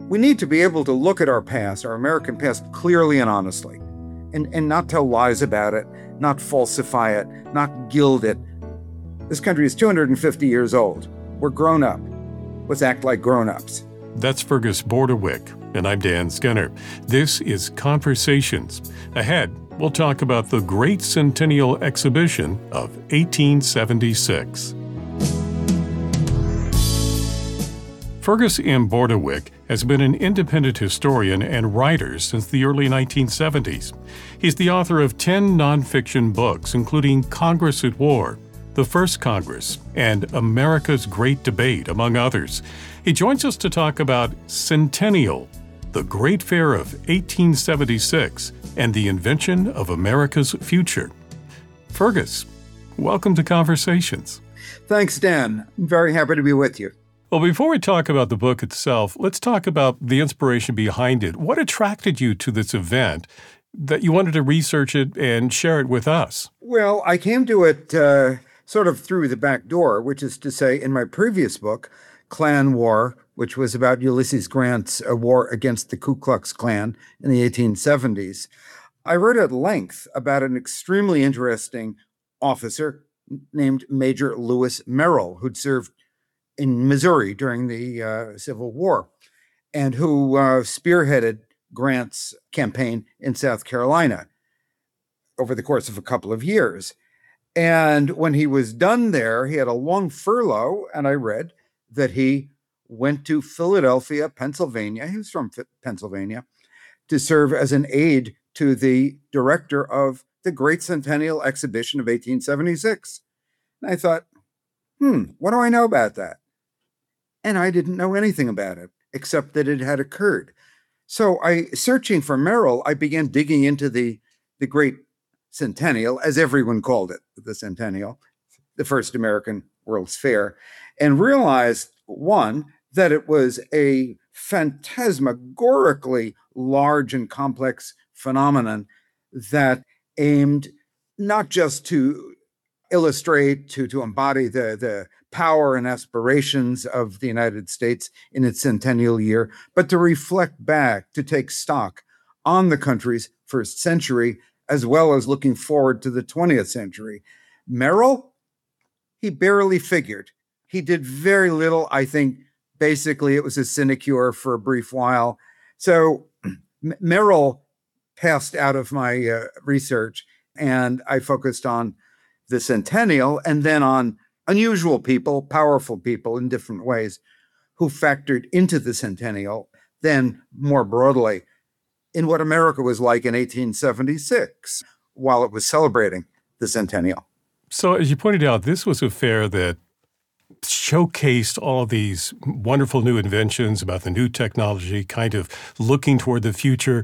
We need to be able to look at our past, our American past, clearly and honestly, and not tell lies about it, not falsify it, not gild it. This country is 250 years old. We're grown up. Let's act like grown-ups. That's Fergus Bordewick, and I'm Dan Skinner. This is Conversations. Ahead, we'll talk about the Great Centennial Exhibition of 1876. Fergus M. Bordewick has been an independent historian and writer since the early 1970s. He's the author of 10 nonfiction books, including Congress at War, The First Congress, and America's Great Debate, among others. He joins us to talk about Centennial, the Great Fair of 1876, and the invention of America's future. Fergus, welcome to Conversations. Thanks, Dan. I'm very happy to be with you. Well, before we talk about the book itself, let's talk about the inspiration behind it. What attracted you to this event that you wanted to research it and share it with us? Well, I came to it sort of through the back door, which is to say, in my previous book, Klan War, which was about Ulysses Grant's war against the Ku Klux Klan in the 1870s, I wrote at length about an extremely interesting officer named Major Lewis Merrill, who'd served in Missouri during the Civil War, and who spearheaded Grant's campaign in South Carolina over the course of a couple of years. And when he was done there, he had a long furlough, and I read that he went to Philadelphia, Pennsylvania. He was from Pennsylvania, to serve as an aide to the director of the Great Centennial Exhibition of 1876. And I thought, what do I know about that? And I didn't know anything about it, except that it had occurred. So searching for Merrill, I began digging into the Great Centennial, as everyone called it, the Centennial, the first American World's Fair, and realized, one, that it was a phantasmagorically large and complex phenomenon that aimed not just to illustrate, to embody the power and aspirations of the United States in its centennial year, but to reflect back, to take stock on the country's first century, as well as looking forward to the 20th century. Merrill, he barely figured. He did very little. I think basically it was a sinecure for a brief while. So Merrill passed out of my research, and I focused on the centennial and then on unusual people, powerful people in different ways who factored into the centennial, then more broadly in what America was like in 1876 while it was celebrating the centennial. So as you pointed out, this was a fair that showcased all of these wonderful new inventions about the new technology, kind of looking toward the future.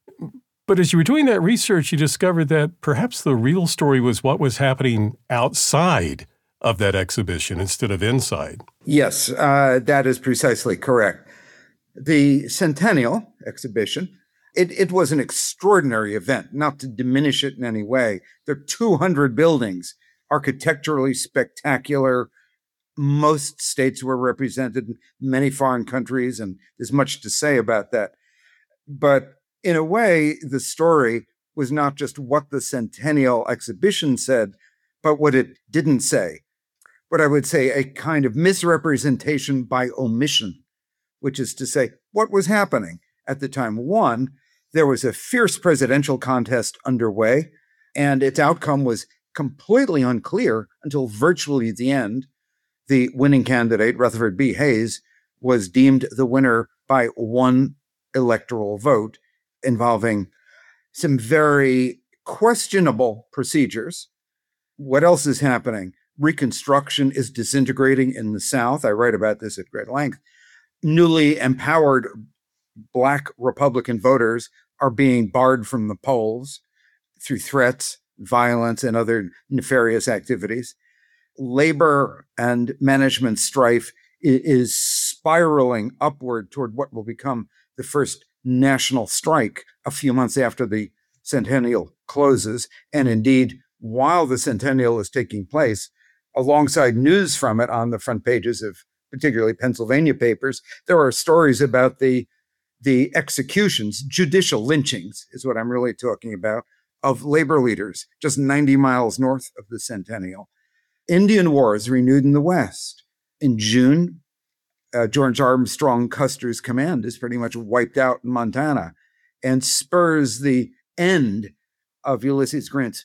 But as you were doing that research, you discovered that perhaps the real story was what was happening outside of that exhibition instead of inside. Yes, that is precisely correct. The Centennial Exhibition, it was an extraordinary event, not to diminish it in any way. There are 200 buildings, architecturally spectacular. Most states were represented, many foreign countries, and there's much to say about that. But in a way, the story was not just what the Centennial Exhibition said, but what it didn't say. What I would say a kind of misrepresentation by omission, which is to say, what was happening at the time? One, there was a fierce presidential contest underway, and its outcome was completely unclear until virtually the end. The winning candidate, Rutherford B. Hayes, was deemed the winner by one electoral vote involving some very questionable procedures. What else is happening? Reconstruction is disintegrating in the South. I write about this at great length. Newly empowered Black Republican voters are being barred from the polls through threats, violence, and other nefarious activities. Labor and management strife is spiraling upward toward what will become the first national strike a few months after the centennial closes. And indeed, while the centennial is taking place, alongside news from it on the front pages of particularly Pennsylvania papers, there are stories about the the executions, judicial lynchings is what I'm really talking about, of labor leaders just 90 miles north of the Centennial. Indian Wars renewed in the West. In June, George Armstrong Custer's command is pretty much wiped out in Montana and spurs the end of Ulysses Grant's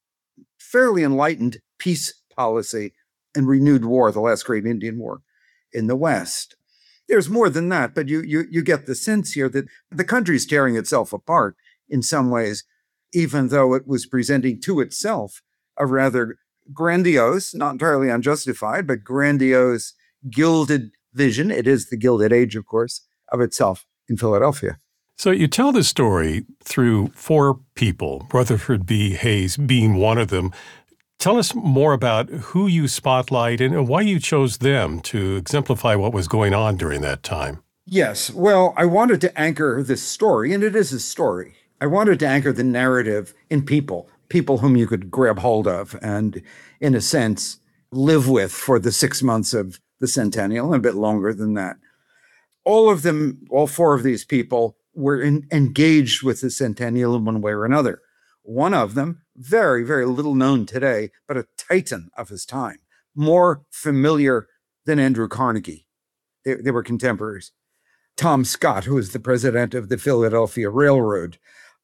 fairly enlightened peace policy and renewed war, the last great Indian War in the West. There's more than that, but you get the sense here that the country's tearing itself apart in some ways, even though it was presenting to itself a rather grandiose, not entirely unjustified, but grandiose, gilded vision. It is the Gilded Age, of course, of itself in Philadelphia. So you tell this story through four people, Rutherford B. Hayes being one of them. Tell us more about who you spotlight and why you chose them to exemplify what was going on during that time. Yes. Well, I wanted to anchor this story, and it is a story. I wanted to anchor the narrative in people whom you could grab hold of and, in a sense, live with for the 6 months of the Centennial and a bit longer than that. All four of these people were engaged with the Centennial in one way or another. One of them, very, very little known today, but a titan of his time, more familiar than Andrew Carnegie. They were contemporaries. Tom Scott, who was the president of the Philadelphia Railroad,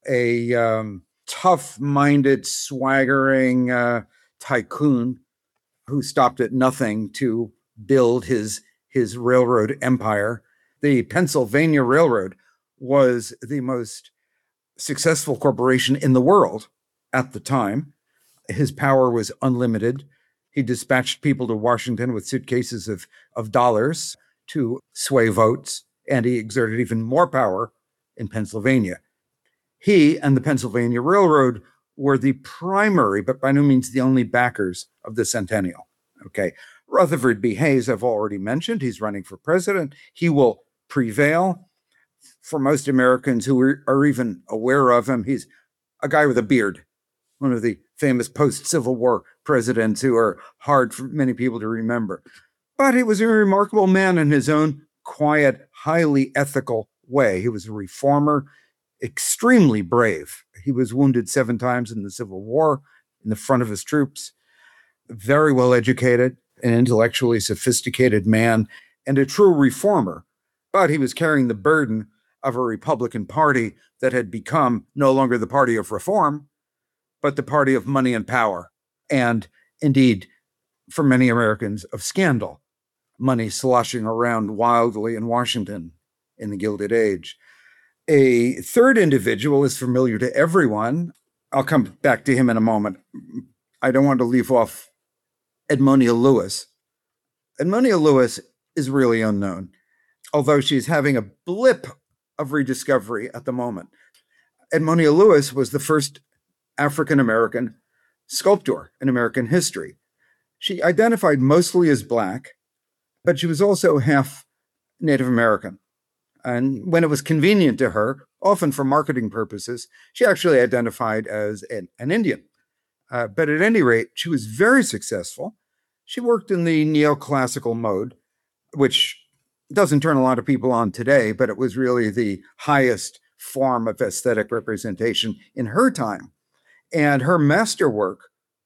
a tough-minded, swaggering tycoon who stopped at nothing to build his railroad empire. The Pennsylvania Railroad was the most successful corporation in the world at the time. His power was unlimited. He dispatched people to Washington with suitcases of dollars to sway votes, and he exerted even more power in Pennsylvania. He and the Pennsylvania Railroad were the primary, but by no means the only backers of the Centennial. Okay. Rutherford B. Hayes, I've already mentioned, he's running for president. He will prevail. For most Americans who are even aware of him, he's a guy with a beard, one of the famous post-Civil War presidents who are hard for many people to remember. But he was a remarkable man in his own quiet, highly ethical way. He was a reformer, extremely brave. He was wounded 7 times in the Civil War in the front of his troops, very well educated, an intellectually sophisticated man, and a true reformer. But he was carrying the burden of a Republican Party that had become no longer the party of reform, but the party of money and power. And indeed, for many Americans, of scandal. Money sloshing around wildly in Washington in the Gilded Age. A third individual is familiar to everyone. I'll come back to him in a moment. I don't want to leave off Edmonia Lewis. Edmonia Lewis is really unknown, although she's having a blip of rediscovery at the moment. Edmonia Lewis was the first African-American sculptor in American history. She identified mostly as Black, but she was also half Native American. And when it was convenient to her, often for marketing purposes, she actually identified as an Indian. But at any rate, she was very successful. She worked in the neoclassical mode, which doesn't turn a lot of people on today, but it was really the highest form of aesthetic representation in her time. And her masterwork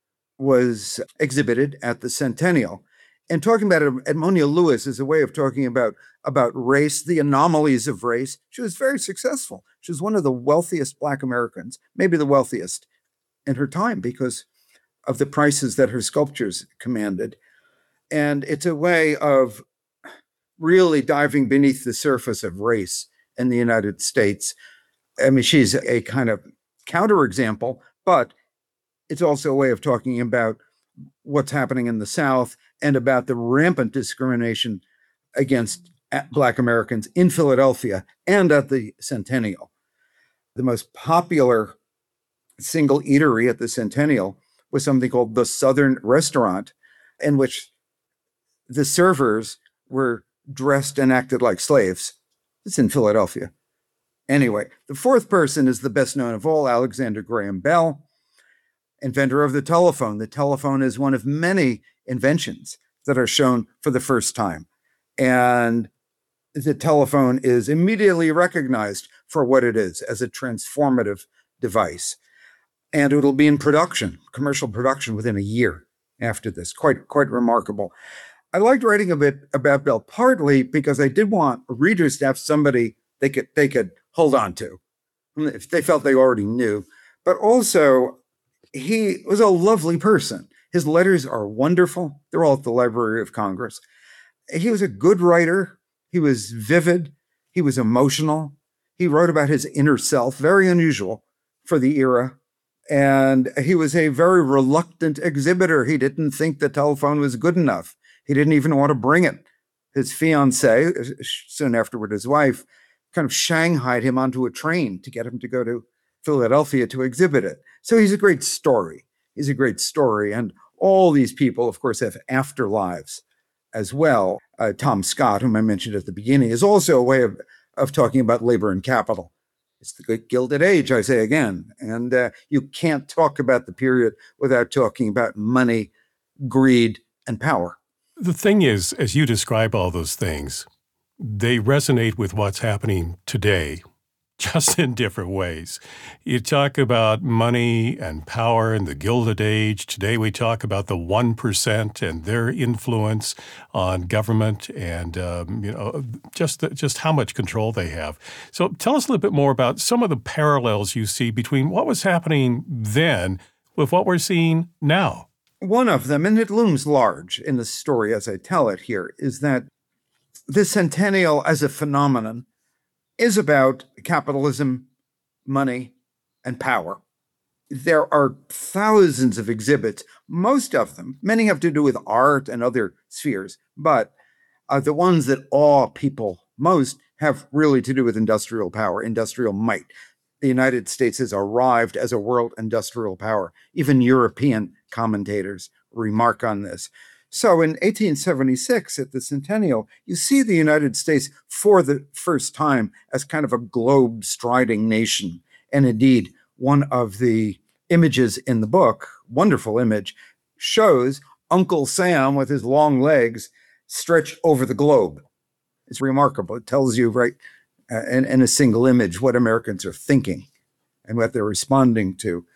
was exhibited at the Centennial. And talking about Edmonia Lewis is a way of talking about race, the anomalies of race. She was very successful. She was one of the wealthiest Black Americans, maybe the wealthiest in her time because of the prices that her sculptures commanded. And it's a way of really diving beneath the surface of race in the United States. I mean, she's a kind of counterexample, but it's also a way of talking about what's happening in the South and about the rampant discrimination against Black Americans in Philadelphia and at the Centennial. The most popular single eatery at the Centennial was something called the Southern Restaurant, in which the servers were dressed and acted like slaves. It's in Philadelphia. Anyway, the fourth person is the best known of all, Alexander Graham Bell, inventor of the telephone. The telephone is one of many inventions that are shown for the first time. And the telephone is immediately recognized for what it is, as a transformative device. And it'll be in production, commercial production, within a year after this. Quite remarkable. I liked writing a bit about Bell partly because I did want readers to have somebody they could hold on to if they felt they already knew. But also, he was a lovely person. His letters are wonderful. They're all at the Library of Congress. He was a good writer. He was vivid. He was emotional. He wrote about his inner self, very unusual for the era. And he was a very reluctant exhibitor. He didn't think the telephone was good enough. He didn't even want to bring it. His fiancée, soon afterward his wife, kind of shanghaied him onto a train to get him to go to Philadelphia to exhibit it. So he's a great story. He's a great story. And all these people, of course, have afterlives as well. Tom Scott, whom I mentioned at the beginning, is also a way of talking about labor and capital. It's the Gilded Age, I say again. And you can't talk about the period without talking about money, greed, and power. The thing is, as you describe all those things, they resonate with what's happening today, just in different ways. You talk about money and power in the Gilded Age. Today we talk about the 1% and their influence on government and just how much control they have. So tell us a little bit more about some of the parallels you see between what was happening then with what we're seeing now. One of them, and it looms large in the story as I tell it here, is that the centennial as a phenomenon is about capitalism, money, and power. There are thousands of exhibits, most of them, many have to do with art and other spheres, but the ones that awe people most have really to do with industrial power, industrial might. The United States has arrived as a world industrial power. Even European commentators remark on this. So in 1876, at the centennial, you see the United States for the first time as kind of a globe-striding nation. And indeed, one of the images in the book, wonderful image, shows Uncle Sam with his long legs stretched over the globe. It's remarkable. It tells you right in a single image what Americans are thinking and what they're responding to.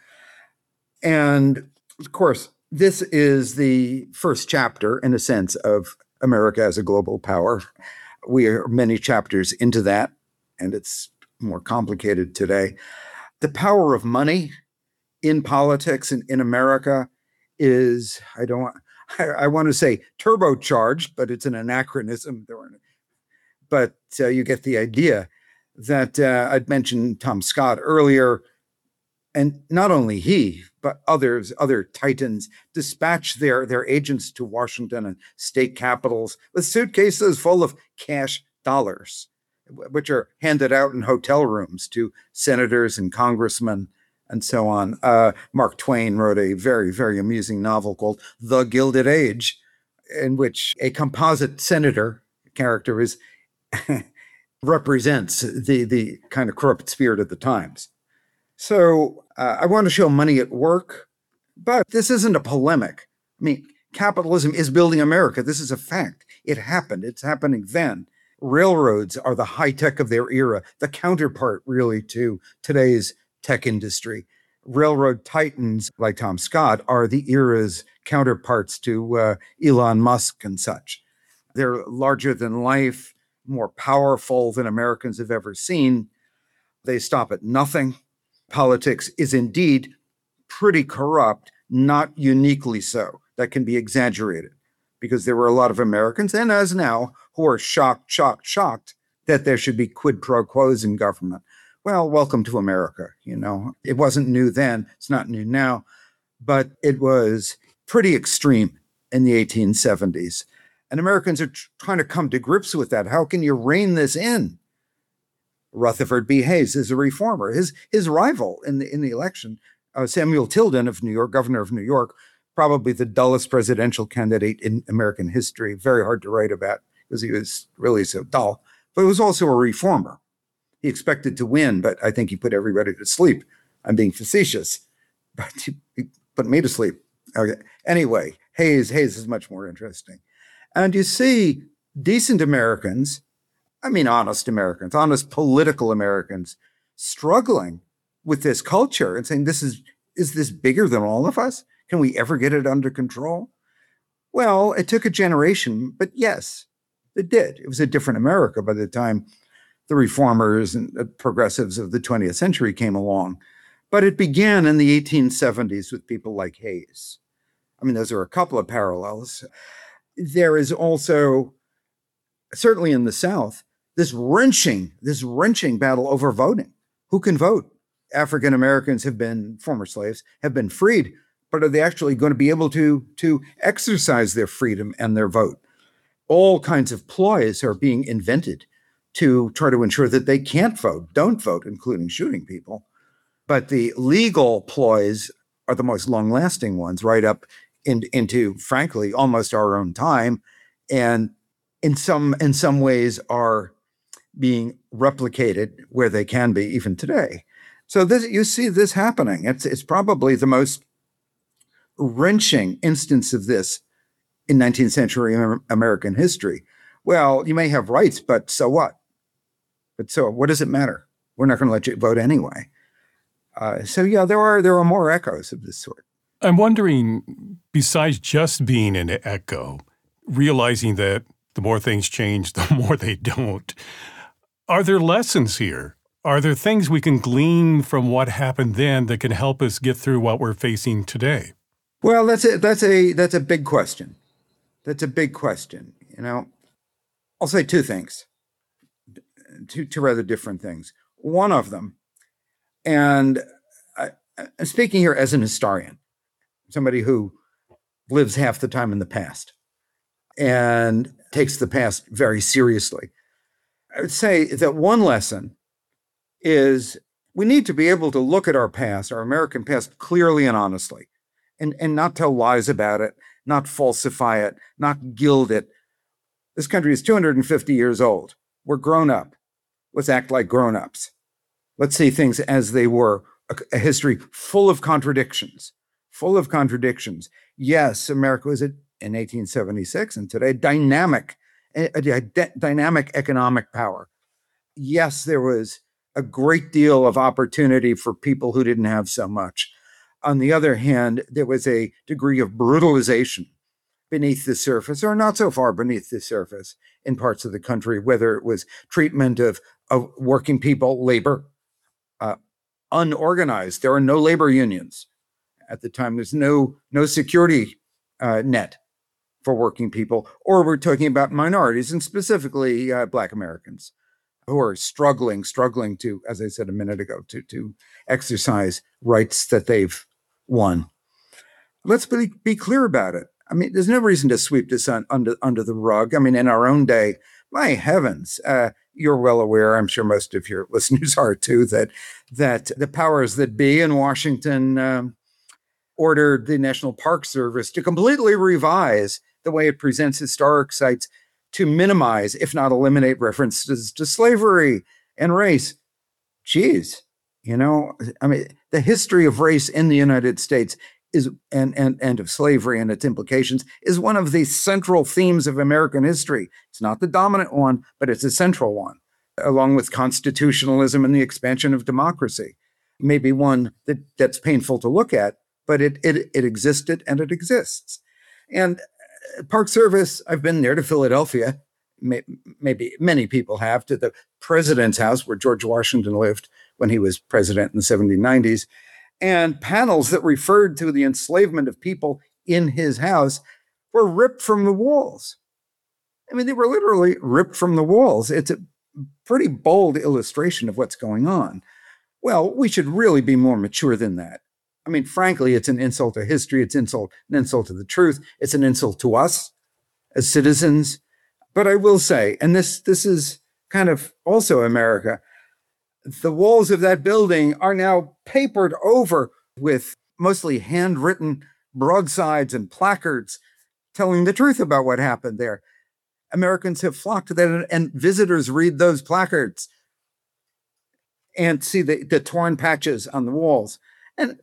And of course, this is the first chapter, in a sense, of America as a global power. We are many chapters into that, and it's more complicated today. The power of money in politics and in America is, I want to say turbocharged, but it's an anachronism. But you get the idea that I'd mentioned Tom Scott earlier, and not only he, but other titans dispatch their agents to Washington and state capitals with suitcases full of cash dollars, which are handed out in hotel rooms to senators and congressmen and so on. Mark Twain wrote a very, very amusing novel called The Gilded Age, in which a composite senator character is represents the kind of corrupt spirit of the times. So I want to show money at work, but this isn't a polemic. I mean, capitalism is building America. This is a fact. It happened. It's happening then. Railroads are the high tech of their era, the counterpart really to today's tech industry. Railroad titans like Tom Scott are the era's counterparts to Elon Musk and such. They're larger than life, more powerful than Americans have ever seen. They stop at nothing. Politics is indeed pretty corrupt, not uniquely so. That can be exaggerated because there were a lot of Americans, and as now, who are shocked that there should be quid pro quos in government. Well, welcome to America. It wasn't new then. It's not new now, but it was pretty extreme in the 1870s. And Americans are trying to come to grips with that. How can you rein this in? Rutherford B. Hayes is a reformer. His rival in the election, Samuel Tilden of New York, governor of New York, probably the dullest presidential candidate in American history. Very hard to write about because he was really so dull. But he was also a reformer. He expected to win, but I think he put everybody to sleep. I'm being facetious, but he put me to sleep. Okay. Anyway, Hayes is much more interesting. And you see decent Americans I mean, honest Americans, honest political Americans struggling with this culture and saying, is this bigger than all of us? Can we ever get it under control? Well, it took a generation, but yes, it did. It was a different America by the time the reformers and the progressives of the 20th century came along. But it began in the 1870s with people like Hayes. I mean, those are a couple of parallels. There is also, certainly in the South, this wrenching battle over voting. Who can vote? African Americans have been, former slaves, have been freed, but are they actually going to be able to exercise their freedom and their vote? All kinds of ploys are being invented to try to ensure that they can't vote, don't vote, including shooting people. But the legal ploys are the most long-lasting ones, right up into, frankly, almost our own time, and in some ways are being replicated where they can be even today. So you see this happening. It's probably the most wrenching instance of this in 19th century American history. Well, you may have rights, but so what? But so what does it matter? We're not going to let you vote anyway. So yeah, there are more echoes of this sort. I'm wondering, besides just being an echo, realizing that the more things change, the more they don't, are there lessons here? Are there things we can glean from what happened then that can help us get through what we're facing today? Well, that's a big question. That's a big question. I'll say two things, two rather different things. One of them, and I'm speaking here as an historian, somebody who lives half the time in the past and takes the past very seriously. I would say that one lesson is we need to be able to look at our past, our American past, clearly and honestly, and not tell lies about it, not falsify it, not gild it. This country is 250 years old. We're grown up. Let's act like grown-ups. Let's see things as they were, a history full of contradictions. Yes, America was in 1876 and today dynamic economic power. Yes, there was a great deal of opportunity for people who didn't have so much. On the other hand, there was a degree of brutalization beneath the surface, or not so far beneath the surface, in parts of the country, whether it was treatment of working people, labor, unorganized. There are no labor unions at the time. There's no security net for working people, or we're talking about minorities, and specifically Black Americans, who are struggling to, as I said a minute ago, to exercise rights that they've won. Let's be clear about it. I mean, there's no reason to sweep this under the rug. I mean, in our own day, my heavens, you're well aware, I'm sure most of your listeners are too, that the powers that be in Washington ordered the National Park Service to completely revise the way it presents historic sites to minimize, if not eliminate, references to slavery and race. Geez, I mean, the history of race in the United States is and of slavery and its implications is one of the central themes of American history. It's not the dominant one, but it's a central one, along with constitutionalism and the expansion of democracy. Maybe one that's painful to look at, but it existed and it exists. And Park Service, I've been there to Philadelphia. Maybe many people have, to the president's house where George Washington lived when he was president in the 1790s. And panels that referred to the enslavement of people in his house were ripped from the walls. I mean, they were literally ripped from the walls. It's a pretty bold illustration of what's going on. Well, we should really be more mature than that. I mean, frankly, it's an insult to history. It's an insult to the truth. It's an insult to us as citizens. But I will say, and this is kind of also America, the walls of that building are now papered over with mostly handwritten broadsides and placards telling the truth about what happened there. Americans have flocked to that, and visitors read those placards and see the torn patches on the walls. And,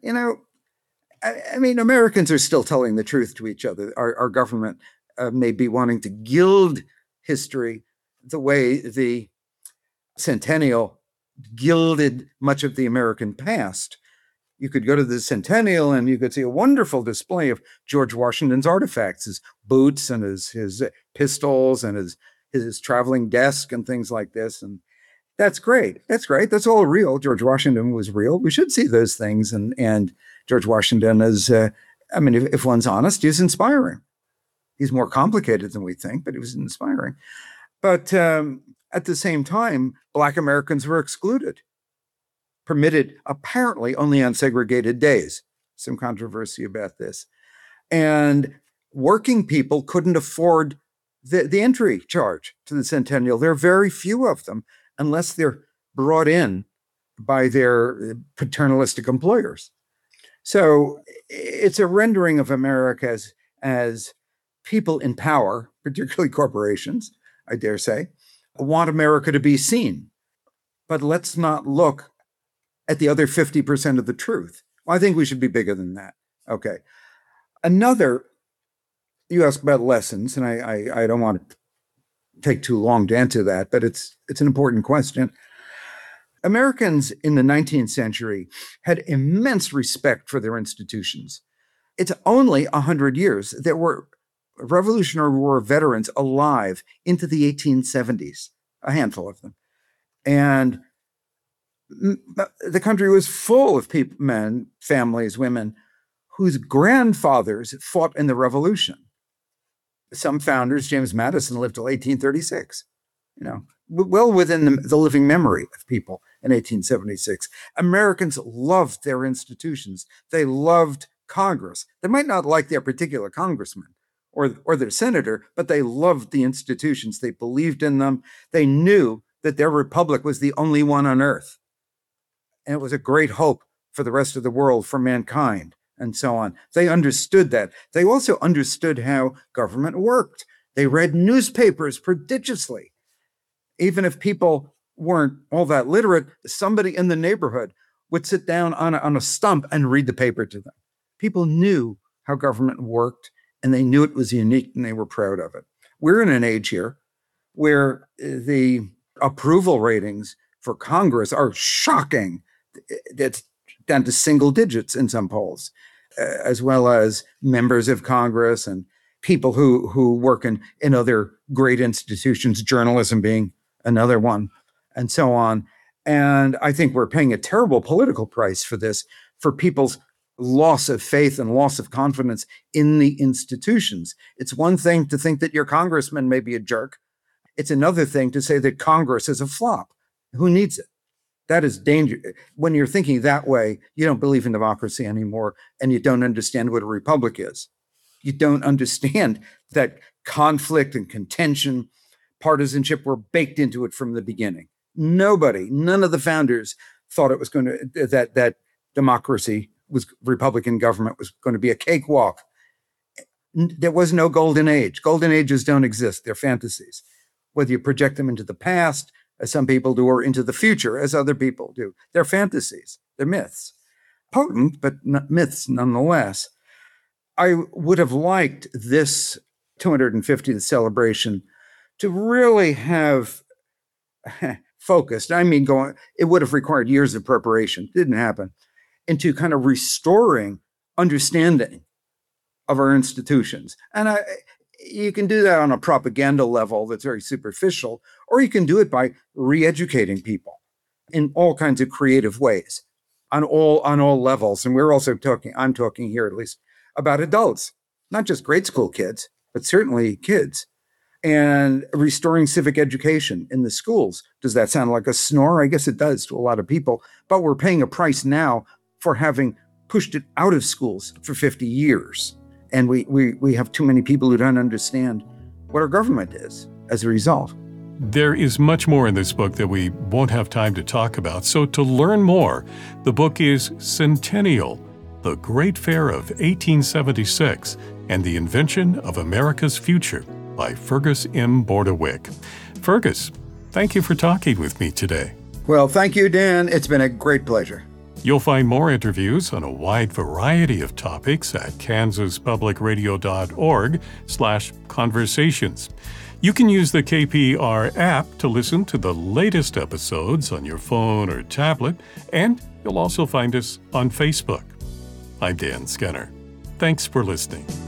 I mean, Americans are still telling the truth to each other. Our government may be wanting to gild history, the way the centennial gilded much of the American past. You could go to the centennial and you could see a wonderful display of George Washington's artifacts, his boots and his pistols and his traveling desk and things like this. And that's great. That's great. That's all real. George Washington was real. We should see those things. And George Washington is, if one's honest, he's inspiring. He's more complicated than we think, but he was inspiring. But at the same time, Black Americans were excluded, permitted apparently only on segregated days. Some controversy about this. And working people couldn't afford the entry charge to the centennial. There are very few of them, unless they're brought in by their paternalistic employers. So it's a rendering of America as people in power, particularly corporations, I dare say, want America to be seen. But let's not look at the other 50% of the truth. Well, I think we should be bigger than that. Okay. You asked about lessons, and I don't want to take too long to answer that, but it's an important question. Americans in the 19th century had immense respect for their institutions. It's only 100 years. There were Revolutionary War veterans alive into the 1870s, a handful of them. And the country was full of people, men, families, women, whose grandfathers fought in the Revolution. Some founders, James Madison, lived till 1836, well within the living memory of people in 1876. Americans loved their institutions. They loved Congress. They might not like their particular congressman or their senator, but they loved the institutions. They believed in them. They knew that their republic was the only one on earth. And it was a great hope for the rest of the world, for mankind, and so on. They understood that. They also understood how government worked. They read newspapers prodigiously. Even if people weren't all that literate, somebody in the neighborhood would sit down on a stump and read the paper to them. People knew how government worked, and they knew it was unique, and they were proud of it. We're in an age here where the approval ratings for Congress are shocking. It's down to single digits in some polls, as well as members of Congress and people who work in other great institutions, journalism being another one, and so on. And I think we're paying a terrible political price for this, for people's loss of faith and loss of confidence in the institutions. It's one thing to think that your congressman may be a jerk. It's another thing to say that Congress is a flop. Who needs it? That is dangerous. When you're thinking that way, you don't believe in democracy anymore, and you don't understand what a republic is. You don't understand that conflict and contention, partisanship were baked into it from the beginning. None of the founders thought it was going to, that democracy was, Republican government was going to be a cakewalk. There was no golden age. Golden ages don't exist. They're fantasies. Whether you project them into the past, as some people do, or into the future, as other people do. They're fantasies. They're myths. Potent, but myths nonetheless. I would have liked this 250th celebration to really have focused. It would have required years of preparation. It didn't happen. Into kind of restoring understanding of our institutions. And you can do that on a propaganda level that's very superficial, or you can do it by re-educating people in all kinds of creative ways on all levels. And I'm talking here at least about adults, not just grade school kids, but certainly kids, and restoring civic education in the schools. Does that sound like a snore? I guess it does to a lot of people, but we're paying a price now for having pushed it out of schools for 50 years. And we have too many people who don't understand what our government is as a result. There is much more in this book that we won't have time to talk about. So to learn more, the book is Centennial, The Great Fair of 1876 and the Invention of America's Future by Fergus M. Bordewick. Fergus, thank you for talking with me today. Well, thank you, Dan. It's been a great pleasure. You'll find more interviews on a wide variety of topics at kansaspublicradio.org/conversations. You can use the KPR app to listen to the latest episodes on your phone or tablet, and you'll also find us on Facebook. I'm Dan Skinner. Thanks for listening.